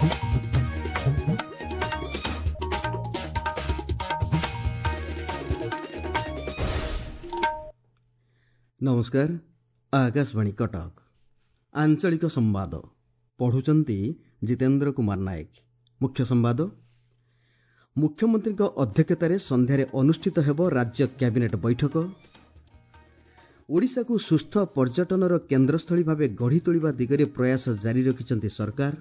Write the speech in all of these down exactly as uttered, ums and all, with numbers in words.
नमस्कार। आकाशवाणी कटक आंचलिक संवाद पढ़ुचंती जितेंद्र कुमार नायक। मुख्य संवाद। मुख्यमंत्री अध्यक्षतार संध्यारे अनुष्ठित हेब राज्य कैबिनेट बैठक। ओडिशा को सुस्थ पर्यटनर केन्द्रस्थली भाव गढ़ी तोलिबा दिगरे प्रयास जारी रखिछंती सरकार।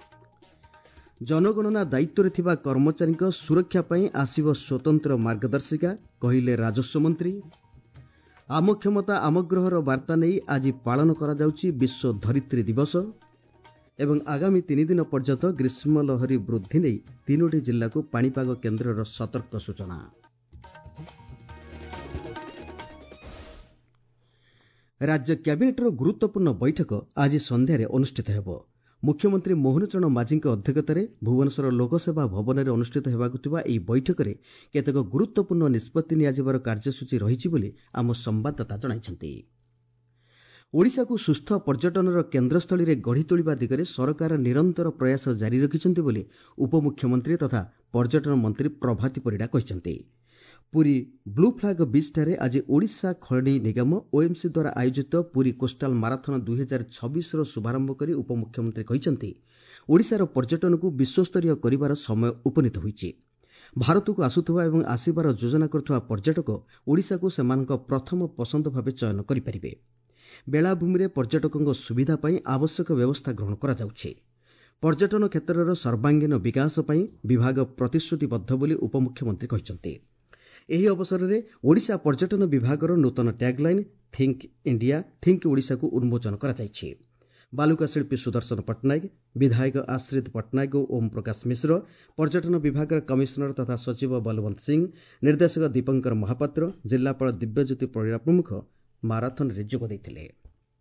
जनगणना दायित्व थिबा कर्मचारी सुरक्षा पई आसिब स्वतंत्र मार्गदर्शिका कहिले राजस्व मंत्री। आम क्षमता आम ग्रहर वार्ता नहीं आज पालन करा जाउची विश्व धरित्री दिवस एवं आगामी तीन दिन पर्यंत ग्रीष्म लहरी वृद्धि नहीं तीनोटी जिला को पाणीपाग केन्द्रर सतर्क सूचना। राज्य कैबिनेटर गुरुत्वपूर्ण बैठक आज संध्यारे अनुष्ठित हेब। मुख्यमंत्री मोहन चरण माझी अध्यक्षतार भुवनेश्वर लोकसेवा भवन में अनुष्ठित हेबाकु थिबा एही बैठक में केतेक गुरुत्वपूर्ण निष्पत्ति नियाजिबार कार्यसूची रहिछि बोली आम संवाददाता जणाइछन्ति। ओडिशा को सुस्थ पर्यटनर केन्द्रस्थली रे गढ़ी तोलिबा दिगरे सरकार निरंतर प्रयास जारी रखिछन्ति बोली उपमुख्यमंत्री तथा पर्यटन मंत्री प्रभाती परिडा कहिछन्ति। पुरी ब्लू फ्लैग बीच ठारे आज ओडिशा खनि निगम ओएमसी द्वारा आयोजित पुरी कोस्टाल माराथन दुई हजार छब्बीस शुभारंभ करी उपमुख्यमंत्री कहिछन्ति ओडिशार पर्यटन को विश्वस्तरीय करिवार समय उपनीत होईछि। भारत को आसुथुवा एवं आसिबार योजना करथुवा पर्यटक ओडिशा को सेमानक प्रथम पसंद भावे चयन करि परिबे। बेलाभूमि रे पर्यटकक सुविधा पई आवश्यक व्यवस्था ग्रहण करा जाउछि। पर्यटन क्षेत्रर सर्वांगीन विकास पई विभाग प्रतिश्रुतिबद्ध बोली उपमुख्यमंत्री कहिछन्ति। एही अवसर में ओडिशा पर्यटन विभागर नूतन tagline think India think Odisha को उन्मोचन करा जायछि। बालुका शिल्पी सुदर्शन पट्टनायक, विधायक आश्रित पट्टनायक और ओम प्रकाश मिश्र, पर्यटन विभाग कमिशनर तथा सचिव बलवंत सिंह, निर्देशक दीपंकर महापात्र, जिलापाल दिव्यज्योति परिड़ा प्रमुख माराथन रे जोग दैथिले।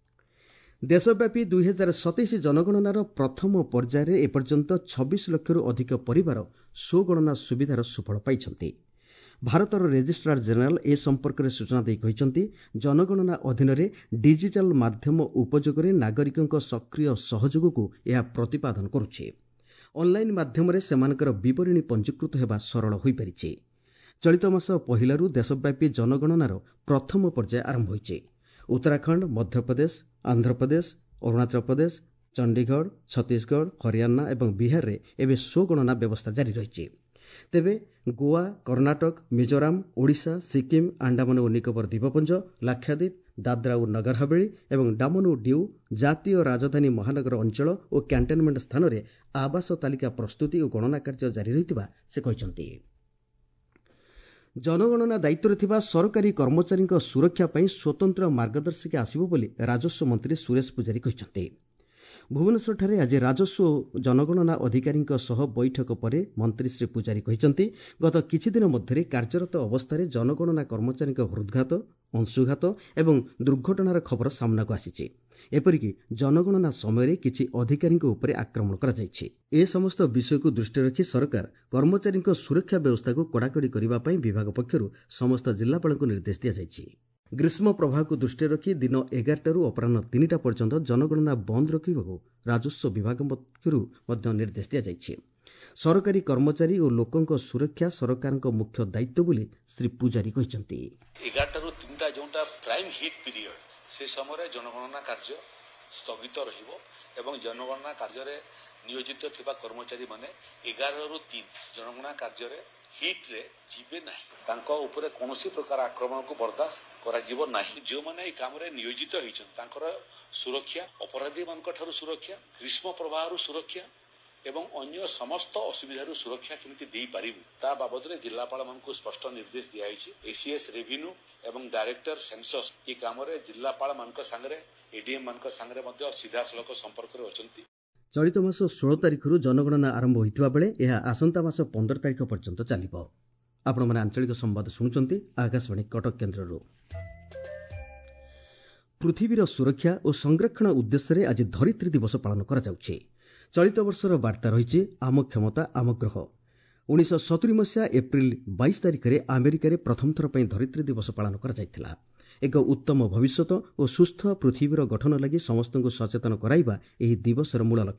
देशव्यापी दुई हजार सतैश जनगणनार प्रथम पर्यायर एपर्यंत छब्बीस लक्षरू अधिक परिवार स्वगणना सुविधार सुफल पाइछन्ति। भारतर रेजिस्ट्रार जेनेराल ए संपर्क में सूचना दे कहिसंति जनगणना अधीन डिजिटल माध्यम उपयोग में नागरिकों सक्रिय सहयोग को यह प्रतिपादन करुछि। ऑनलाइन माध्यम रे सेमानकर विवरणी पंजीकृत हेबा सरल होई परिछि। चलित मास पहिलारू देशव्यापी जनगणनार प्रथम पर्याय आरंभ होइछि। उत्तराखंड, मध्यप्रदेश, आंध्रप्रदेश, अरुणाचल प्रदेश, चंडीगढ़, छत्तीसगढ़, हरियाणा एवं बिहार रे एबे स्वगणना व्यवस्था जारी रहिछि। तेबे गोवा, कर्नाटक, मिजोराम, ओडिशा, सिक्किम, अंडमान और निकोबर द्वीपपुंज, लाक्षाद्वीप, दादरा और नगर हवेली एवं डामन और डिउ जातीय राजधानी महानगर अंचल और कैंटनमेंट स्थान में आवास तालिका प्रस्तुति और गणना कार्य जारी रहितबा से कहिसंति। जनगणना दायित्व थिबा सरकारी कर्मचारी सुरक्षा पई स्वतंत्र मार्गदर्शिका आसिबो बोली राजस्व मंत्री सुरेश पुजारी कहिसंति। भुवनेश्वर ठारे आज राजस्व जनगणना अधिकारी सह बैठक पर मंत्री श्री पुजारी कहिसंति गत किछि दिन मध्य कार्यरत अवस्था जनगणना कर्मचारी हृदघात, अंशुघात एवं दुर्घटनार खबर सामना आसीछि। एपरिक जनगणना समय किछि अधिकारी उपर आक्रमण करा जायछि। ए समस्त विषय को दृष्टि रखी सरकार कर्मचारी सुरक्षा व्यवस्था को कड़ाकड़ी करने पर विभाग पक्षर समस्त जिलापाल को निर्देश दिया जायछि। ग्रीष्म प्रभाव को दृष्टि रखी दिन एगारटू अपराह तीनटा पर्यंत जनगणना बंद रखा राजस्व विभाग पक्षर निर्देश दिया जायछि। सरकारी कर्मचारी और लोकों सुरक्षा सरकार मुख्य दायित्व बोली श्री पुजारी कहिसंति। एगारटू तीनटा जोंटा प्राइम हिट पीरियड से समय जनगणना कार्य स्थगित रहिबो एवं जनगणना कार्य रे नियोजित थिबा कर्मचारी माने एगार रु तीन जनगणना कार्य रे हिट रे जीवे नाही। तांको ऊपर कोनोसी प्रकार आक्रमण को बर्दाश्त करा जीवो नाही। जो माने ए काम रे नियोजित होइछन तांकर सुरक्षा, अपराधी मानक ठारू सुरक्षा, ग्रीष्म प्रवाह रु सुरक्षा एवं अन्य समस्त असुविधा रु सुरक्षा केमिति देई पारिबु ता बाबद रे जिल्लापाल मानकु स्पष्ट निर्देश दिया आइछि। एसीएस रेवेन्यू एवं डायरेक्टर सेंसस ए काम रे जिल्लापाल मानक संगरे एडीएम मानक संगरे मध्ये सीधा सलक संपर्क रे अछंती। चलित मास षोल तारिखर जनगणना आरंभ होइतिबा बेले एहा आसंता मास पंद्रह तारिख पर्यंत चलिबो। आपण माने आंचलिक संवाद सुनुचंती आकाशवाणी कटक केन्द्ररू। पृथ्वीर सुरक्षा और संरक्षण उद्देश्य आज धरित्री दिवस पालन करा जाउछि। चलित वर्षर वार्ता रही आम क्षमता आम ग्रह। उन्नीस सतुरी मसीहा एप्रिल बाईस तारिख में अमेरिकार प्रथम थर पर धरित्री दिवस पालन करा एक उत्तम भविष्यत और सुस्थ पृथ्वीर गठन लगी समस्त को सचेतन कराइबा एही दिवसर मूल लक्ष्य।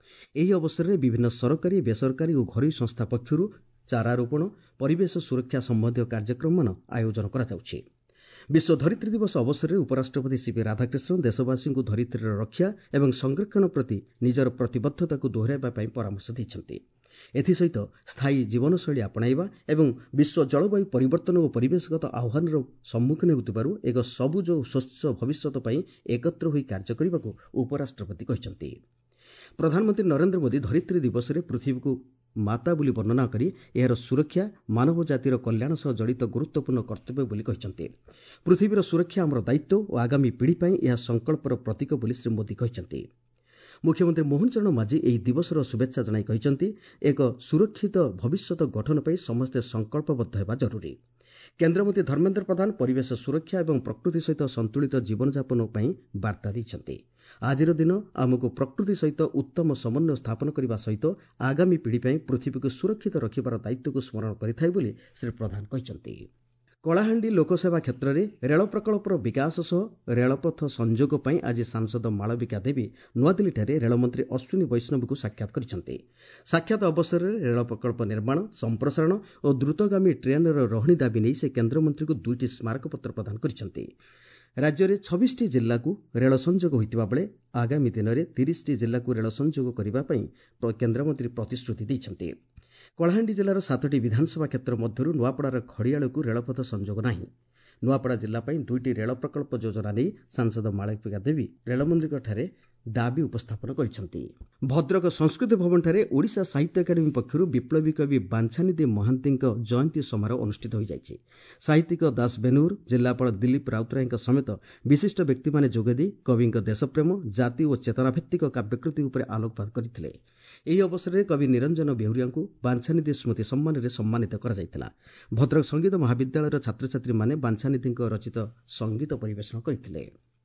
ଏହି ଅବସରରେ ବିଭିନ୍ନ ସରକାରୀ ବେସରକାରୀ ଓ ଘରୋଇ ସଂସ୍ଥା ପକ୍ଷରୁ ଚାରାରୋପଣ ପରିବେଶ ସୁରକ୍ଷା ସମ୍ବନ୍ଧୀୟ କାର୍ଯ୍ୟକ୍ରମମାନ ଆୟୋଜନ କରାଯାଉଛି। ବିଶ୍ୱ ଧରିତ୍ରୀ ଦିବସ ଅବସରରେ ଉପରାଷ୍ଟ୍ରପତି ସିପି ରାଧାକୃଷ୍ଣନ ଦେଶବାସୀଙ୍କୁ ଧରିତ୍ରୀର ରକ୍ଷା ଏବଂ ସଂରକ୍ଷଣ ପ୍ରତି ନିଜର ପ୍ରତିବଦ୍ଧତାକୁ ଦୋହରାଇବା ପାଇଁ ପରାମର୍ଶ ଦେଇଛନ୍ତି। ଏଥିସହିତ ସ୍ଥାୟୀ ଜୀବନଶୈଳୀ ଆପଣାଇବା ଏବଂ ବିଶ୍ୱ ଜଳବାୟୁ ପରିବର୍ତ୍ତନ ଓ ପରିବେଶଗତ ଆହ୍ୱାନର ସମ୍ମୁଖୀନ ହେଉଥିବାରୁ ଏକ ସବୁଜ ଓ ସ୍ୱଚ୍ଛ ଭବିଷ୍ୟତ ପାଇଁ ଏକତ୍ର ହୋଇ କାର୍ଯ୍ୟ କରିବାକୁ ଉପରାଷ୍ଟ୍ରପତି କହିଛନ୍ତି। ପ୍ରଧାନମନ୍ତ୍ରୀ ନରେନ୍ଦ୍ର ମୋଦି ଧରିତ୍ରୀ ଦିବସରେ ପୃଥିବୀକୁ ମାତା ବୋଲି ବର୍ଣ୍ଣନା କରି ଏହାର ସୁରକ୍ଷା ମାନବ ଜାତିର କଲ୍ୟାଣ ସହ ଜଡ଼ିତ ଗୁରୁତ୍ୱପୂର୍ଣ୍ଣ କର୍ତ୍ତବ୍ୟ ବୋଲି କହିଛନ୍ତି। ପୃଥିବୀର ସୁରକ୍ଷା ଆମର ଦାୟିତ୍ୱ ଓ ଆଗାମୀ ପିଢ଼ି ପାଇଁ ଏହା ସଂକଳ୍ପର ପ୍ରତୀକ ବୋଲି ଶ୍ରୀ ମୋଦି କହିଛନ୍ତି। ମୁଖ୍ୟମନ୍ତ୍ରୀ ମୋହନ ଚରଣ ମାଝୀ ଏହି ଦିବସର ଶୁଭେଚ୍ଛା ଜଣାଇ କହିଛନ୍ତି, ଏକ ସୁରକ୍ଷିତ ଭବିଷ୍ୟତ ଗଠନ ପାଇଁ ସମସ୍ତେ ସଂକଳ୍ପବଦ୍ଧ ହେବା ଜରୁରୀ। କେନ୍ଦ୍ରମନ୍ତ୍ରୀ ଧର୍ମେନ୍ଦ୍ର ପ୍ରଧାନ ପରିବେଶ ସୁରକ୍ଷା ଏବଂ ପ୍ରକୃତି ସହିତ ସନ୍ତୁଳିତ ଜୀବନଯାପନ ପାଇଁ ବାର୍ତ୍ତା ଦେଇଛନ୍ତି। ଆଜିର ଦିନ ଆମକୁ ପ୍ରକୃତି ସହିତ ଉତ୍ତମ ସମନ୍ୱୟ ସ୍ଥାପନ କରିବା ସହିତ ଆଗାମୀ ପିଢ଼ି ପାଇଁ ପୃଥିବୀକୁ ସୁରକ୍ଷିତ ରଖିବାର ଦାୟିତ୍ୱକୁ ସ୍ମରଣ କରିଥାଏ ବୋଲି ଶ୍ରୀ ପ୍ରଧାନ କହିଛନ୍ତି। କଳାହାଣ୍ଡି ଲୋକସେବା କ୍ଷେତ୍ରରେ ରେଳ ପ୍ରକଳ୍ପର ବିକାଶ ସହ ରେଳପଥ ସଂଯୋଗ ପାଇଁ ଆଜି ସାଂସଦ ମାଳବିକା ଦେବୀ ନୂଆଦିଲ୍ଲୀଠାରେ ରେଳମନ୍ତ୍ରୀ ଅଶ୍ୱିନୀ ବୈଷ୍ଣବଙ୍କୁ ସାକ୍ଷାତ କରିଛନ୍ତି। ସାକ୍ଷାତ ଅବସରରେ ରେଳ ପ୍ରକଳ୍ପ ନିର୍ମାଣ, ସମ୍ପ୍ରସାରଣ ଓ ଦ୍ରୁତଗାମୀ ଟ୍ରେନ୍ର ରହଣି ଦାବି ନେଇ ସେ କେନ୍ଦ୍ରମନ୍ତ୍ରୀଙ୍କୁ ଦୁଇଟି ସ୍ମାରକପତ୍ର ପ୍ରଦାନ କରିଛନ୍ତି। ରାଜ୍ୟରେ ଛବିଶଟି ଜିଲ୍ଲାକୁ ରେଳ ସଂଯୋଗ ହୋଇଥିବା ବେଳେ ଆଗାମୀ ଦିନରେ ତିରିଶଟି ଜିଲ୍ଲାକୁ ରେଳ ସଂଯୋଗ କରିବା ପାଇଁ କେନ୍ଦ୍ରମନ୍ତ୍ରୀ ପ୍ରତିଶ୍ରୁତି ଦେଇଛନ୍ତି। କଳାହାଣ୍ଡି ଜିଲ୍ଲାର ସାତଟି ବିଧାନସଭା କ୍ଷେତ୍ର ମଧ୍ୟରୁ ନୂଆପଡ଼ାର ଖଡ଼ିଆଳକୁ ରେଳପଥ ସଂଯୋଗ ନାହିଁ। ନୂଆପଡ଼ା ଜିଲ୍ଲା ପାଇଁ ଦୁଇଟି ରେଳ ପ୍ରକଳ୍ପ ଯୋଜନା ନେଇ ସାଂସଦ ମାଳବିକା ଦେବୀ ରେଳମନ୍ତ୍ରୀଙ୍କଠାରେ ଦାବି ଉପସ୍ଥାପନ କରିଛନ୍ତି। ଭଦ୍ରକ ସଂସ୍କୃତି ଭବନଠାରେ ଓଡ଼ିଶା ସାହିତ୍ୟ ଏକାଡେମୀ ପକ୍ଷରୁ ବିପ୍ଳବୀ କବି ବାଞ୍ଛାନିଧି ମହାନ୍ତିଙ୍କ ଜୟନ୍ତୀ ସମାରୋହ ଅନୁଷ୍ଠିତ ହୋଇଯାଇଛି। ସାହିତ୍ୟିକ ଦାସ ବେନୁର, ଜିଲ୍ଲାପାଳ ଦିଲ୍ଲୀପ ରାଉତରାୟଙ୍କ ସମେତ ବିଶିଷ୍ଟ ବ୍ୟକ୍ତିମାନେ ଯୋଗଦେଇ କବିଙ୍କ ଦେଶପ୍ରେମ, ଜାତି ଓ ଚେତନାଭିତ୍ତିକ କାବ୍ୟକୃତି ଉପରେ ଆଲୋକପାତ କରିଥିଲେ। ଏହି ଅବସରରେ କବି ନିରଞ୍ଜନ ବେହୁରିଆଙ୍କୁ ବାଞ୍ଛାନିଧି ସ୍ମୃତି ସମ୍ମାନରେ ସମ୍ମାନିତ କରାଯାଇଥିଲା। ଭଦ୍ରକ ସଙ୍ଗୀତ ମହାବିଦ୍ୟାଳୟର ଛାତ୍ରଛାତ୍ରୀମାନେ ବାଞ୍ଛାନିଧିଙ୍କ ରଚିତ ସଙ୍ଗୀତ ପରିବେଷଣ କରିଥିଲେ।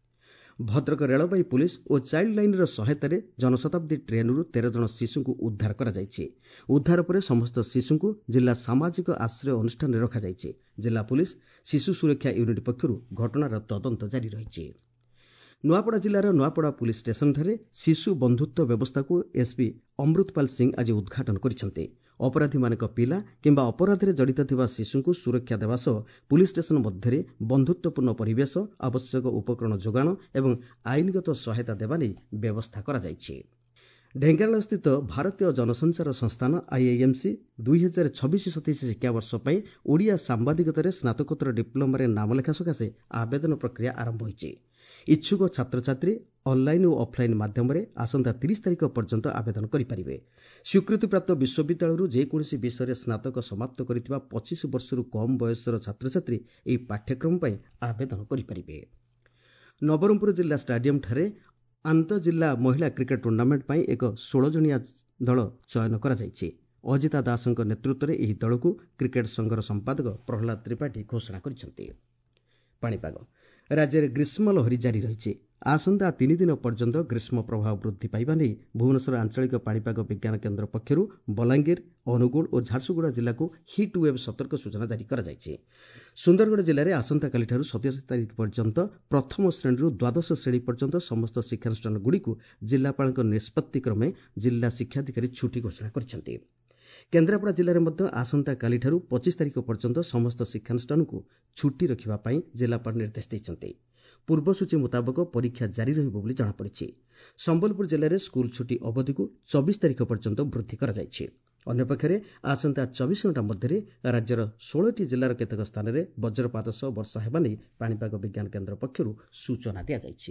ଭଦ୍ରକ ରେଳବାଇ ପୁଲିସ ଓ ଚାଇଲ୍ଡ ଲାଇନ୍ର ସହାୟତାରେ ଜନଶତାବ୍ଦୀ ଟ୍ରେନ୍ରୁ ତେର ଜଣ ଶିଶୁଙ୍କୁ ଉଦ୍ଧାର କରାଯାଇଛି। ଉଦ୍ଧାର ପରେ ସମସ୍ତ ଶିଶୁଙ୍କୁ ଜିଲ୍ଲା ସାମାଜିକ ଆଶ୍ରୟ ଅନୁଷ୍ଠାନରେ ରଖାଯାଇଛି। ଜିଲ୍ଲା ପୁଲିସ ଶିଶୁ ସୁରକ୍ଷା ୟୁନିଟ୍ ପକ୍ଷରୁ ଘଟଣାର ତଦନ୍ତ ଜାରି ରହିଛି। ନୂଆପଡ଼ା ଜିଲ୍ଲାର ନୂଆପଡ଼ା ପୁଲିସ ଷ୍ଟେସନଠାରେ ଶିଶୁ ବନ୍ଧୁତ୍ୱ ବ୍ୟବସ୍ଥାକୁ ଏସ୍ପି ଅମୃତପାଲ ସିଂ ଆଜି ଉଦ୍ଘାଟନ କରିଛନ୍ତି। ଅପରାଧୀମାନଙ୍କ ପିଲା କିମ୍ବା ଅପରାଧରେ ଜଡ଼ିତ ଥିବା ଶିଶୁଙ୍କୁ ସୁରକ୍ଷା ଦେବା ସହ ପୁଲିସ ଷ୍ଟେସନ ମଧ୍ୟରେ ବନ୍ଧୁତ୍ୱପୂର୍ଣ୍ଣ ପରିବେଶ, ଆବଶ୍ୟକ ଉପକରଣ ଯୋଗାଣ ଏବଂ ଆଇନଗତ ସହାୟତା ଦେବା ନେଇ ବ୍ୟବସ୍ଥା କରାଯାଇଛି। ଢେଙ୍କାନାଳସ୍ଥିତ ଭାରତୀୟ ଜନସଞ୍ଚାର ସଂସ୍ଥାନ ଆଇଆଇଏମ୍ସି ଦୁଇ ହଜାର ଛବିଶ ସତେଇଶ ଶିକ୍ଷାବର୍ଷ ପାଇଁ ଓଡ଼ିଆ ସାମ୍ବାଦିକତାରେ ସ୍ନାତକୋତ୍ତର ଡିପ୍ଲୋମାରେ ନାମଲେଖା ସକାଶେ ଆବେଦନ ପ୍ରକ୍ରିୟା ଆରମ୍ଭ ହୋଇଛି। ଇଚ୍ଛୁକ ଛାତ୍ରଛାତ୍ରୀ ଅନ୍ଲାଇନ୍ ଓ ଅଫ୍ଲାଇନ୍ ମାଧ୍ୟମରେ ଆସନ୍ତା ତିରିଶ ତାରିଖ ପର୍ଯ୍ୟନ୍ତ ଆବେଦନ କରିପାରିବେ। ସ୍ୱୀକୃତିପ୍ରାପ୍ତ ବିଶ୍ୱବିଦ୍ୟାଳୟରୁ ଯେକୌଣସି ବିଷୟରେ ସ୍ନାତକ ସମାପ୍ତ କରିଥିବା ପଚିଶ ବର୍ଷରୁ କମ୍ ବୟସର ଛାତ୍ରଛାତ୍ରୀ ଏହି ପାଠ୍ୟକ୍ରମ ପାଇଁ ଆବେଦନ କରିପାରିବେ। ନବରଙ୍ଗପୁର ଜିଲ୍ଲା ଷ୍ଟାଡିୟମ୍ଠାରେ ଆନ୍ତଃଜିଲ୍ଲା ମହିଳା କ୍ରିକେଟ୍ ଟୁର୍ଣ୍ଣାମେଣ୍ଟ ପାଇଁ ଏକ ଷୋହଳ ଜଣିଆ ଦଳ ଚୟନ କରାଯାଇଛି। ଅଜିତା ଦାସଙ୍କ ନେତୃତ୍ୱରେ ଏହି ଦଳକୁ କ୍ରିକେଟ୍ ସଂଘର ସମ୍ପାଦକ ପ୍ରହ୍ଲାଦ ତ୍ରିପାଠୀ ଘୋଷଣା କରିଛନ୍ତି। ପାଣିପାଗ ରାଜ୍ୟରେ ଗ୍ରୀଷ୍ମ ଲହରୀ ଜାରି ରହିଛି। ଆସନ୍ତା ତିନି ଦିନ ପର୍ଯ୍ୟନ୍ତ ଗ୍ରୀଷ୍ମ ପ୍ରବାହ ବୃଦ୍ଧି ପାଇବା ନେଇ ଭୁବନେଶ୍ୱର ଆଞ୍ଚଳିକ ପାଣିପାଗ ବିଜ୍ଞାନ କେନ୍ଦ୍ର ପକ୍ଷରୁ ବଲାଙ୍ଗୀର, ଅନୁଗୁଳ ଓ ଝାରସୁଗୁଡ଼ା ଜିଲ୍ଲାକୁ ହିଟ୍ ୱେଭ୍ ସତର୍କ ସୂଚନା ଜାରି କରାଯାଇଛି। ସୁନ୍ଦରଗଡ଼ ଜିଲ୍ଲାରେ ଆସନ୍ତାକାଲିଠାରୁ ସତେଇଶ ତାରିଖ ପର୍ଯ୍ୟନ୍ତ ପ୍ରଥମ ଶ୍ରେଣୀରୁ ଦ୍ୱାଦଶ ଶ୍ରେଣୀ ପର୍ଯ୍ୟନ୍ତ ସମସ୍ତ ଶିକ୍ଷାନୁଷ୍ଠାନଗୁଡ଼ିକୁ ଜିଲ୍ଲାପାଳଙ୍କ ନିଷ୍ପତ୍ତି କ୍ରମେ ଜିଲ୍ଲା ଶିକ୍ଷାଧିକାରୀ ଛୁଟି ଘୋଷଣା କରିଛନ୍ତି। କେନ୍ଦ୍ରାପଡ଼ା ଜିଲ୍ଲାରେ ମଧ୍ୟ ଆସନ୍ତାକାଲିଠାରୁ ପଚିଶ ତାରିଖ ପର୍ଯ୍ୟନ୍ତ ସମସ୍ତ ଶିକ୍ଷାନୁଷ୍ଠାନକୁ ଛୁଟି ରଖିବା ପାଇଁ ଜିଲ୍ଲାପାଳ ନିର୍ଦ୍ଦେଶ ଦେଇଛନ୍ତି। ପୂର୍ବସୂଚୀ ମୁତାବକ ପରୀକ୍ଷା ଜାରି ରହିବ ବୋଲି ଜଣାପଡ଼ିଛି। ସମ୍ବଲପୁର ଜିଲ୍ଲାରେ ସ୍କୁଲ ଛୁଟି ଅବଧିକୁ ଚବିଶ ତାରିଖ ପର୍ଯ୍ୟନ୍ତ ବୃଦ୍ଧି କରାଯାଇଛି। ଅନ୍ୟପକ୍ଷରେ ଆସନ୍ତା ଚବିଶ ଘଣ୍ଟା ମଧ୍ୟରେ ରାଜ୍ୟର ଷୋହଳଟି ଜିଲ୍ଲାର କେତେକ ସ୍ଥାନରେ ବଜ୍ରପାତ ସହ ବର୍ଷା ହେବା ନେଇ ପାଣିପାଗ ବିଜ୍ଞାନ କେନ୍ଦ୍ର ପକ୍ଷରୁ ସୂଚନା ଦିଆଯାଇଛି।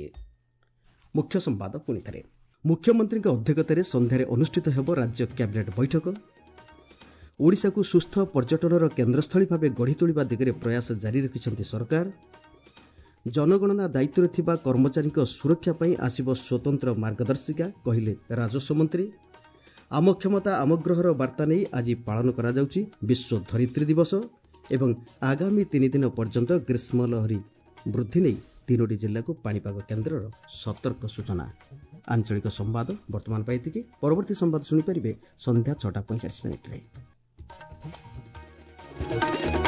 ମୁଖ୍ୟ ସମ୍ବାଦ ପୁଣିଥରେ ମୁଖ୍ୟମନ୍ତ୍ରୀଙ୍କ ଅଧ୍ୟକ୍ଷତାରେ ସନ୍ଧ୍ୟାରେ ଅନୁଷ୍ଠିତ ହେବ ରାଜ୍ୟ କ୍ୟାବିନେଟ୍ ବୈଠକ। ଓଡ଼ିଶାକୁ ସୁସ୍ଥ ପର୍ଯ୍ୟଟନର କେନ୍ଦ୍ରସ୍ଥଳୀ ଭାବେ ଗଢ଼ି ତୋଳିବା ଦିଗରେ ପ୍ରୟାସ ଜାରି ରଖିଛନ୍ତି ସରକାର। ଜନଗଣନା ଦାୟିତ୍ୱରେ ଥିବା କର୍ମଚାରୀଙ୍କ ସୁରକ୍ଷା ପାଇଁ ଆସିବ ସ୍ୱତନ୍ତ୍ର ମାର୍ଗଦର୍ଶିକା, କହିଲେ ରାଜସ୍ୱ ମନ୍ତ୍ରୀ। ଆମ କ୍ଷମତା ଆମ ଗ୍ରହର ବାର୍ତ୍ତା ନେଇ ଆଜି ପାଳନ କରାଯାଉଛି ବିଶ୍ୱ ଧରିତ୍ରୀ ଦିବସ ଏବଂ ଆଗାମୀ ତିନି ଦିନ ପର୍ଯ୍ୟନ୍ତ ଗ୍ରୀଷ୍ମ ଲହରୀ ବୃଦ୍ଧି ନେଇ ତିନୋଟି ଜିଲ୍ଲାକୁ ପାଣିପାଗ କେନ୍ଦ୍ରର ସତର୍କ ସୂଚନା। ଆଞ୍ଚଳିକ ସମ୍ବାଦ ବର୍ତ୍ତମାନ ପାଇଁ ଏତିକି। ପରବର୍ତ୍ତୀ ସମ୍ବାଦ ଶୁଣିପାରିବେ ସନ୍ଧ୍ୟା ଛଅଟା ପଇଁଚାଳିଶ ମିନିଟ୍ରେ।